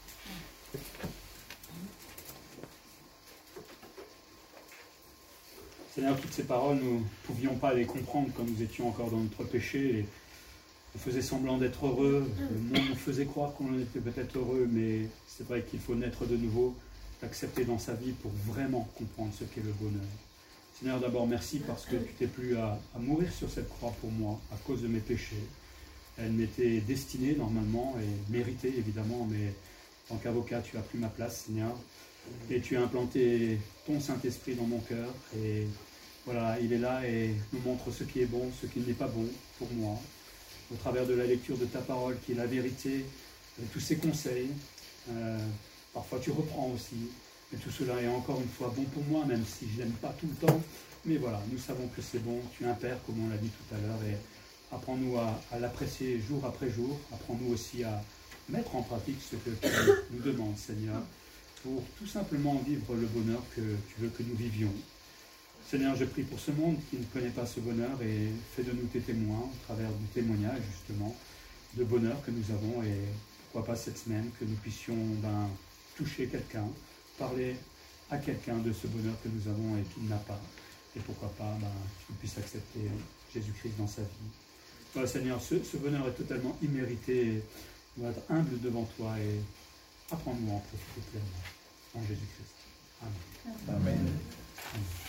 S1: Seigneur, toutes ces paroles, nous ne pouvions pas les comprendre quand nous étions encore dans notre péché, et on faisait semblant d'être heureux, le monde nous faisait croire qu'on était peut-être heureux, mais c'est vrai qu'il faut naître de nouveau, l'accepter dans sa vie pour vraiment comprendre ce qu'est le bonheur. Seigneur, d'abord merci parce que tu t'es plu à, à mourir sur cette croix pour moi à cause de mes péchés. Elle m'était destinée normalement et méritée évidemment, mais en tant qu'avocat, tu as pris ma place, Seigneur. Et tu as implanté ton Saint-Esprit dans mon cœur. Et voilà, il est là et nous montre ce qui est bon, ce qui n'est pas bon pour moi. Au travers de la lecture de ta parole, qui est la vérité, et tous ces conseils. Euh, parfois tu reprends aussi. Mais tout cela est encore une fois bon pour moi, même si je n'aime pas tout le temps. Mais voilà, nous savons que c'est bon. Tu es un Père, comme on l'a dit tout à l'heure. Et apprends-nous à, à l'apprécier jour après jour. Apprends-nous aussi à mettre en pratique ce que tu nous demandes, Seigneur, pour tout simplement vivre le bonheur que tu veux que nous vivions. Seigneur, je prie pour ce monde qui ne connaît pas ce bonheur et fais de nous tes témoins au travers du témoignage, justement, de bonheur que nous avons. Et pourquoi pas cette semaine que nous puissions ben, toucher quelqu'un, parler à quelqu'un de ce bonheur que nous avons et qu'il n'a pas. Et pourquoi pas ben, qu'il puisse accepter Jésus-Christ dans sa vie. Voilà, Seigneur, ce, ce bonheur est totalement immérité. On va être humble devant toi et apprends-nous à en profiter pleinement. En Jésus-Christ. Amen.
S2: Amen.
S1: Amen.